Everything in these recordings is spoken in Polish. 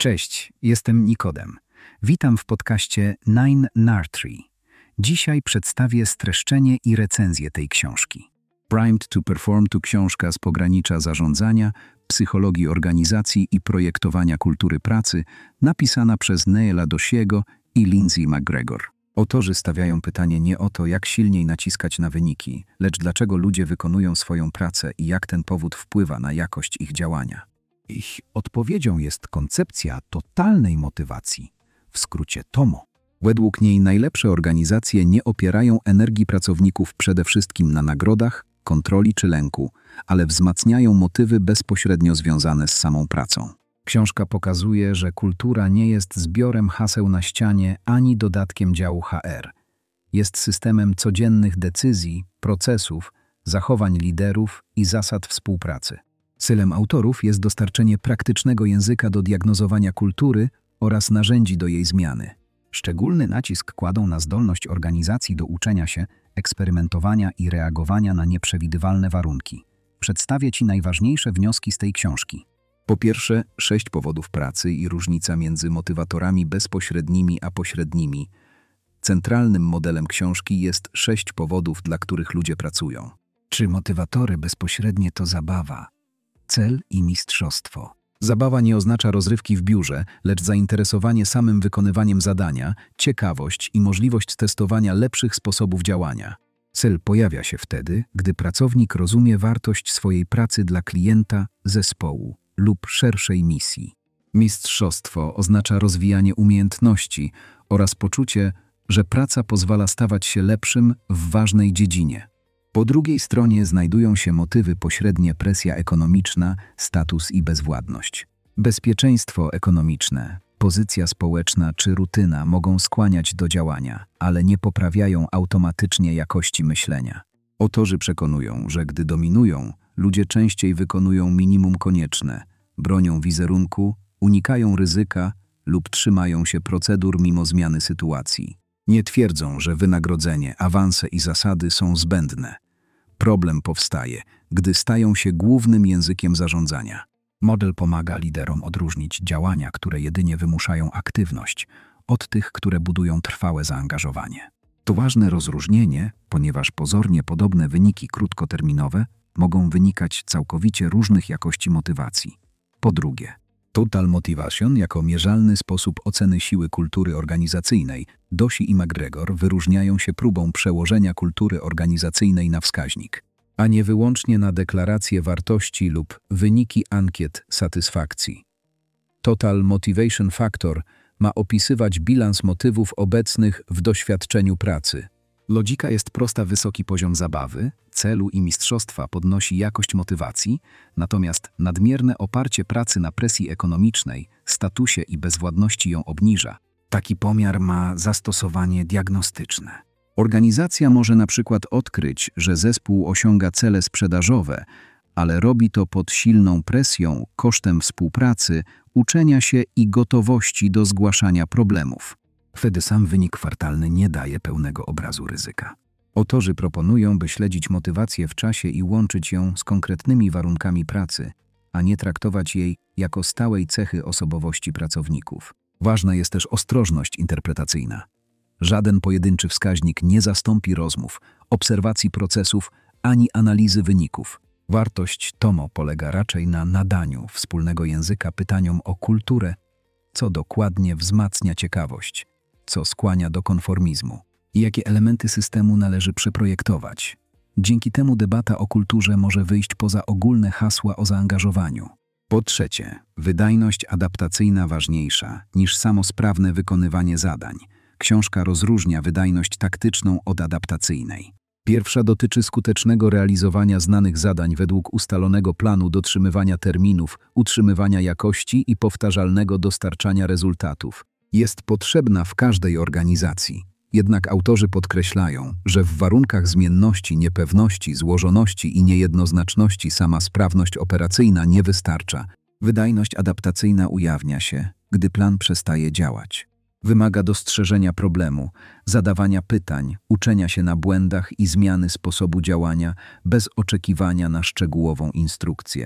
Cześć, jestem Nikodem. Witam w podcaście Nine Nartree. Dzisiaj przedstawię streszczenie i recenzję tej książki. Primed to Perform to książka z pogranicza zarządzania, psychologii organizacji i projektowania kultury pracy, napisana przez Neila Dosiego i Lindsay McGregor. Autorzy stawiają pytanie nie o to, jak silniej naciskać na wyniki, lecz dlaczego ludzie wykonują swoją pracę i jak ten powód wpływa na jakość ich działania. Ich odpowiedzią jest koncepcja totalnej motywacji, w skrócie TOMO. Według niej najlepsze organizacje nie opierają energii pracowników przede wszystkim na nagrodach, kontroli czy lęku, ale wzmacniają motywy bezpośrednio związane z samą pracą. Książka pokazuje, że kultura nie jest zbiorem haseł na ścianie ani dodatkiem działu HR. Jest systemem codziennych decyzji, procesów, zachowań liderów i zasad współpracy. Celem autorów jest dostarczenie praktycznego języka do diagnozowania kultury oraz narzędzi do jej zmiany. Szczególny nacisk kładą na zdolność organizacji do uczenia się, eksperymentowania i reagowania na nieprzewidywalne warunki. Przedstawię Ci najważniejsze wnioski z tej książki. Po pierwsze, 6 powodów pracy i różnica między motywatorami bezpośrednimi a pośrednimi. Centralnym modelem książki jest 6 powodów, dla których ludzie pracują. Czy motywatory bezpośrednie to zabawa, cel i mistrzostwo? Zabawa nie oznacza rozrywki w biurze, lecz zainteresowanie samym wykonywaniem zadania, ciekawość i możliwość testowania lepszych sposobów działania. Cel pojawia się wtedy, gdy pracownik rozumie wartość swojej pracy dla klienta, zespołu lub szerszej misji. Mistrzostwo oznacza rozwijanie umiejętności oraz poczucie, że praca pozwala stawać się lepszym w ważnej dziedzinie. Po drugiej stronie znajdują się motywy pośrednie: presja ekonomiczna, status i bezwładność. Bezpieczeństwo ekonomiczne, pozycja społeczna czy rutyna mogą skłaniać do działania, ale nie poprawiają automatycznie jakości myślenia. Autorzy przekonują, że gdy dominują, ludzie częściej wykonują minimum konieczne, bronią wizerunku, unikają ryzyka lub trzymają się procedur mimo zmiany sytuacji. Nie twierdzą, że wynagrodzenie, awanse i zasady są zbędne. Problem powstaje, gdy stają się głównym językiem zarządzania. Model pomaga liderom odróżnić działania, które jedynie wymuszają aktywność, od tych, które budują trwałe zaangażowanie. To ważne rozróżnienie, ponieważ pozornie podobne wyniki krótkoterminowe mogą wynikać całkowicie różnych jakości motywacji. Po drugie, Total Motivation jako mierzalny sposób oceny siły kultury organizacyjnej. Dosi i McGregor wyróżniają się próbą przełożenia kultury organizacyjnej na wskaźnik, a nie wyłącznie na deklaracje wartości lub wyniki ankiet satysfakcji. Total Motivation Factor ma opisywać bilans motywów obecnych w doświadczeniu pracy. Logika jest prosta: wysoki poziom zabawy, celu i mistrzostwa podnosi jakość motywacji, natomiast nadmierne oparcie pracy na presji ekonomicznej, statusie i bezwładności ją obniża. Taki pomiar ma zastosowanie diagnostyczne. Organizacja może na przykład odkryć, że zespół osiąga cele sprzedażowe, ale robi to pod silną presją, kosztem współpracy, uczenia się i gotowości do zgłaszania problemów. Wtedy sam wynik kwartalny nie daje pełnego obrazu ryzyka. Autorzy proponują, by śledzić motywację w czasie i łączyć ją z konkretnymi warunkami pracy, a nie traktować jej jako stałej cechy osobowości pracowników. Ważna jest też ostrożność interpretacyjna. Żaden pojedynczy wskaźnik nie zastąpi rozmów, obserwacji procesów ani analizy wyników. Wartość TOMO polega raczej na nadaniu wspólnego języka pytaniom o kulturę, co dokładnie wzmacnia ciekawość, co skłania do konformizmu i jakie elementy systemu należy przeprojektować. Dzięki temu debata o kulturze może wyjść poza ogólne hasła o zaangażowaniu. Po trzecie, wydajność adaptacyjna ważniejsza niż samo sprawne wykonywanie zadań. Książka rozróżnia wydajność taktyczną od adaptacyjnej. Pierwsza dotyczy skutecznego realizowania znanych zadań według ustalonego planu, dotrzymywania terminów, utrzymywania jakości i powtarzalnego dostarczania rezultatów. Jest potrzebna w każdej organizacji. Jednak autorzy podkreślają, że w warunkach zmienności, niepewności, złożoności i niejednoznaczności sama sprawność operacyjna nie wystarcza. Wydajność adaptacyjna ujawnia się, gdy plan przestaje działać. Wymaga dostrzeżenia problemu, zadawania pytań, uczenia się na błędach i zmiany sposobu działania bez oczekiwania na szczegółową instrukcję.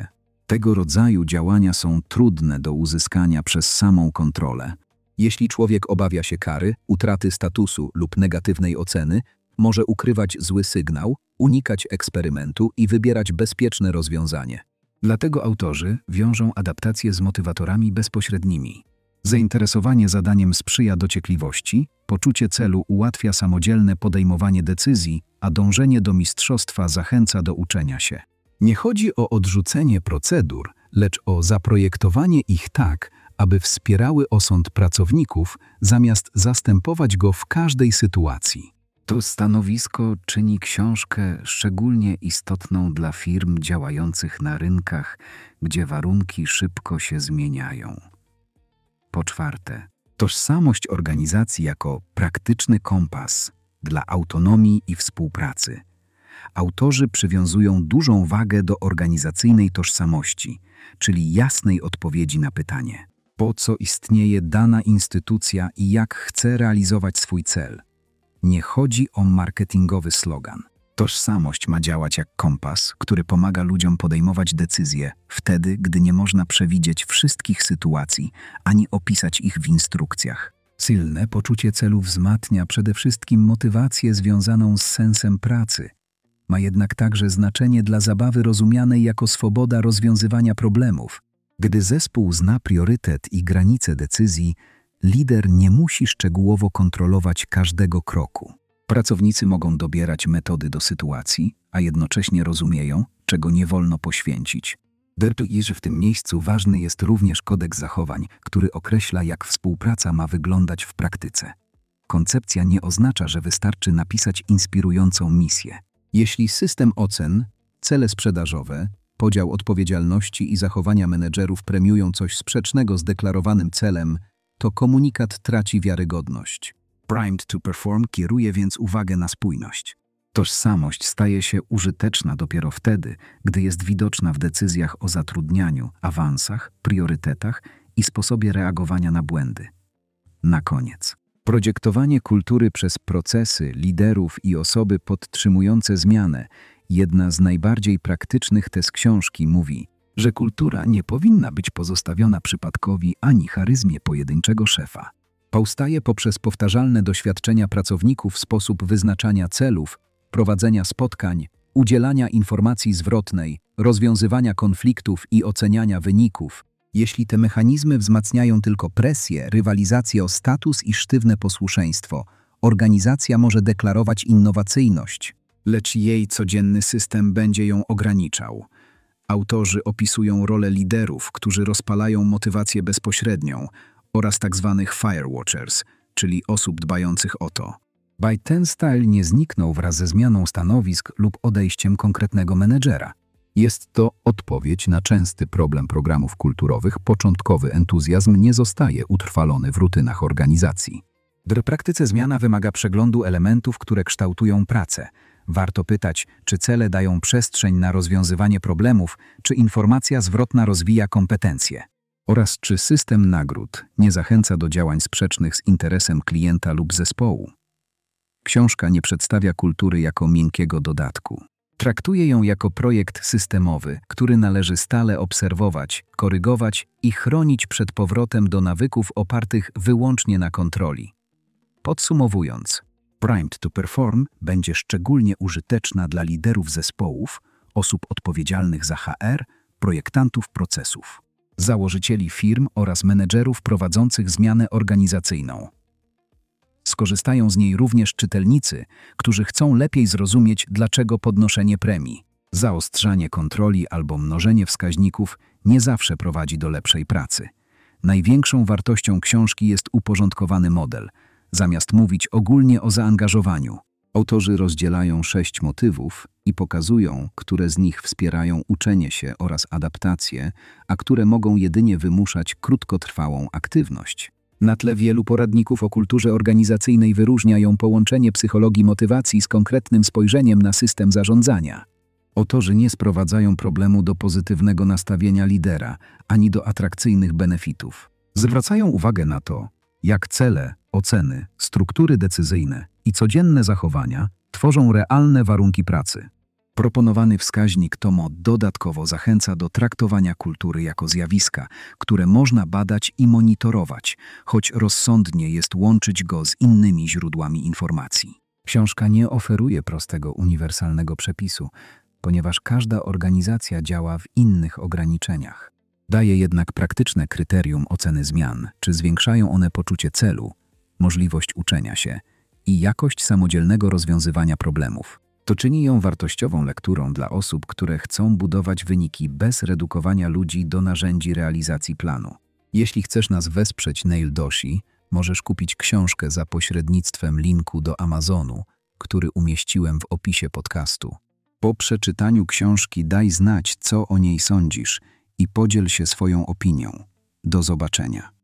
Tego rodzaju działania są trudne do uzyskania przez samą kontrolę. Jeśli człowiek obawia się kary, utraty statusu lub negatywnej oceny, może ukrywać zły sygnał, unikać eksperymentu i wybierać bezpieczne rozwiązanie. Dlatego autorzy wiążą adaptację z motywatorami bezpośrednimi. Zainteresowanie zadaniem sprzyja dociekliwości, poczucie celu ułatwia samodzielne podejmowanie decyzji, a dążenie do mistrzostwa zachęca do uczenia się. Nie chodzi o odrzucenie procedur, lecz o zaprojektowanie ich tak, aby wspierały osąd pracowników, zamiast zastępować go w każdej sytuacji. To stanowisko czyni książkę szczególnie istotną dla firm działających na rynkach, gdzie warunki szybko się zmieniają. Po czwarte, tożsamość organizacji jako praktyczny kompas dla autonomii i współpracy. Autorzy przywiązują dużą wagę do organizacyjnej tożsamości, czyli jasnej odpowiedzi na pytanie, po co istnieje dana instytucja i jak chce realizować swój cel. Nie chodzi o marketingowy slogan. Tożsamość ma działać jak kompas, który pomaga ludziom podejmować decyzje wtedy, gdy nie można przewidzieć wszystkich sytuacji, ani opisać ich w instrukcjach. Silne poczucie celu wzmacnia przede wszystkim motywację związaną z sensem pracy. Ma jednak także znaczenie dla zabawy rozumianej jako swoboda rozwiązywania problemów. Gdy zespół zna priorytet i granice decyzji, lider nie musi szczegółowo kontrolować każdego kroku. Pracownicy mogą dobierać metody do sytuacji, a jednocześnie rozumieją, czego nie wolno poświęcić. Że w tym miejscu ważny jest również kodeks zachowań, który określa, jak współpraca ma wyglądać w praktyce. Koncepcja nie oznacza, że wystarczy napisać inspirującą misję. Jeśli system ocen, cele sprzedażowe, podział odpowiedzialności i zachowania menedżerów premiują coś sprzecznego z deklarowanym celem, to komunikat traci wiarygodność. Primed to Perform kieruje więc uwagę na spójność. Tożsamość staje się użyteczna dopiero wtedy, gdy jest widoczna w decyzjach o zatrudnianiu, awansach, priorytetach i sposobie reagowania na błędy. Na koniec. Projektowanie kultury przez procesy, liderów i osoby podtrzymujące zmianę, jedna z najbardziej praktycznych tez książki, mówi, że kultura nie powinna być pozostawiona przypadkowi ani charyzmie pojedynczego szefa. Powstaje poprzez powtarzalne doświadczenia pracowników, sposób wyznaczania celów, prowadzenia spotkań, udzielania informacji zwrotnej, rozwiązywania konfliktów i oceniania wyników. Jeśli te mechanizmy wzmacniają tylko presję, rywalizację o status i sztywne posłuszeństwo, organizacja może deklarować innowacyjność, lecz jej codzienny system będzie ją ograniczał. Autorzy opisują rolę liderów, którzy rozpalają motywację bezpośrednią, oraz tzw. firewatchers, czyli osób dbających o to, by ten styl nie zniknął wraz ze zmianą stanowisk lub odejściem konkretnego menedżera. Jest to odpowiedź na częsty problem programów kulturowych. Początkowy entuzjazm nie zostaje utrwalony w rutynach organizacji. W praktyce zmiana wymaga przeglądu elementów, które kształtują pracę. Warto pytać, czy cele dają przestrzeń na rozwiązywanie problemów, czy informacja zwrotna rozwija kompetencje. Oraz czy system nagród nie zachęca do działań sprzecznych z interesem klienta lub zespołu. Książka nie przedstawia kultury jako miękkiego dodatku. Traktuje ją jako projekt systemowy, który należy stale obserwować, korygować i chronić przed powrotem do nawyków opartych wyłącznie na kontroli. Podsumowując, Primed to Perform będzie szczególnie użyteczna dla liderów zespołów, osób odpowiedzialnych za HR, projektantów procesów, założycieli firm oraz menedżerów prowadzących zmianę organizacyjną. Skorzystają z niej również czytelnicy, którzy chcą lepiej zrozumieć, dlaczego podnoszenie premii, zaostrzanie kontroli albo mnożenie wskaźników nie zawsze prowadzi do lepszej pracy. Największą wartością książki jest uporządkowany model. Zamiast mówić ogólnie o zaangażowaniu, autorzy rozdzielają 6 motywów i pokazują, które z nich wspierają uczenie się oraz adaptację, a które mogą jedynie wymuszać krótkotrwałą aktywność. Na tle wielu poradników o kulturze organizacyjnej wyróżnia ją połączenie psychologii motywacji z konkretnym spojrzeniem na system zarządzania. Autorzy nie sprowadzają problemu do pozytywnego nastawienia lidera, ani do atrakcyjnych benefitów. Zwracają uwagę na to, jak cele, oceny, struktury decyzyjne i codzienne zachowania tworzą realne warunki pracy. Proponowany wskaźnik TOMO dodatkowo zachęca do traktowania kultury jako zjawiska, które można badać i monitorować, choć rozsądnie jest łączyć go z innymi źródłami informacji. Książka nie oferuje prostego, uniwersalnego przepisu, ponieważ każda organizacja działa w innych ograniczeniach. Daje jednak praktyczne kryterium oceny zmian, czy zwiększają one poczucie celu, możliwość uczenia się i jakość samodzielnego rozwiązywania problemów. To czyni ją wartościową lekturą dla osób, które chcą budować wyniki bez redukowania ludzi do narzędzi realizacji planu. Jeśli chcesz nas wesprzeć Neil Doshi, możesz kupić książkę za pośrednictwem linku do Amazonu, który umieściłem w opisie podcastu. Po przeczytaniu książki daj znać, co o niej sądzisz i podziel się swoją opinią. Do zobaczenia.